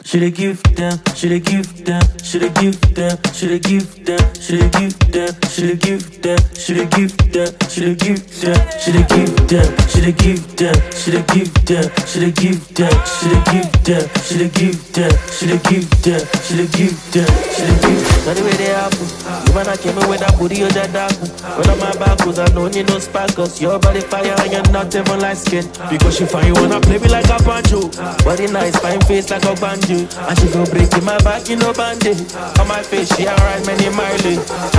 Shoulda give them, shoulda give them, shoulda give them, shoulda give them, shoulda give them, shoulda give them, shoulda give them, shoulda give them, shoulda give them, shoulda give them, shoulda give them, shoulda give them, shoulda give them, shoulda give them, shoulda give them, shoulda give them, shoulda give. Now the way they happen, you man I came in with that booty or that dark. Run on my back 'cause I don't need no sparkles. Your body fire and you're not even light skin. Because she find you wanna play me like a pancho. Body nice, fine face like a banjo. And she go break in my back, you know bandit. On my face, she alright many mileage.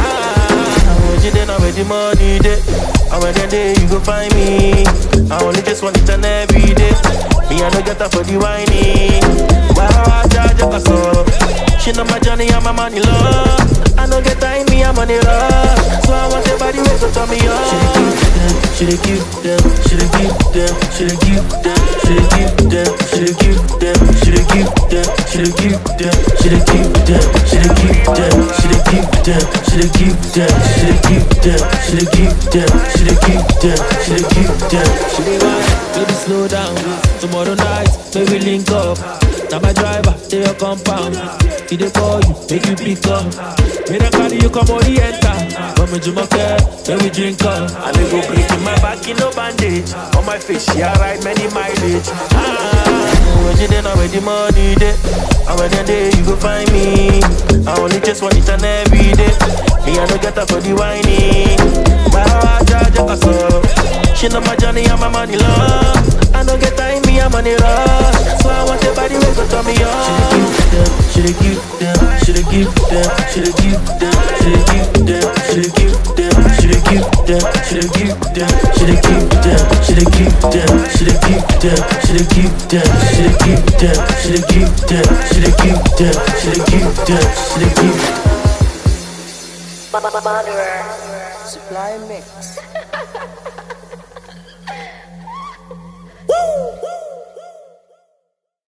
I want you then, I where the money day. And when the day you go find me, I only just want it and every day. Me I don't get up for the whining. Wow, I charge a castle. She know my journey and my money love. I don't get time, me I'm on the rush. So I want everybody wait to turn me on. Shoulda give them, shoulda give them, shoulda give them, shoulda give them, shoulda give them, shoulda give them, shoulda give them, shoulda give them, shoulda give them, shoulda give them, shoulda give them, shoulda give them, shoulda give them, shoulda give them, shoulda give them. Shoulda wine, baby slow down. Tomorrow night, maybe link up. Now my driver, they your compound. He dey call you, make you pick up. Me don't carry you come oriental. When we drink okay, then we drink up. And they go break in my back in no bandage. On my face, she alright many mileage. When you then where the money day. And when the day you go find me. I only just want it and every day. Me I don't get up for the whining. Wow, I charge a castle. She know my journey and my money long. I don't get time, me I'm on the rush. So I want everybody wait to turn me on. Shoulda give them, shoulda give them, shoulda give them, shoulda give them, shoulda give them, shoulda give them, shoulda give them, shoulda give them, shoulda give them, shoulda give them, shoulda give them, shoulda give them, shoulda give them, shoulda give them, shoulda give them, shoulda give them. Supply mix.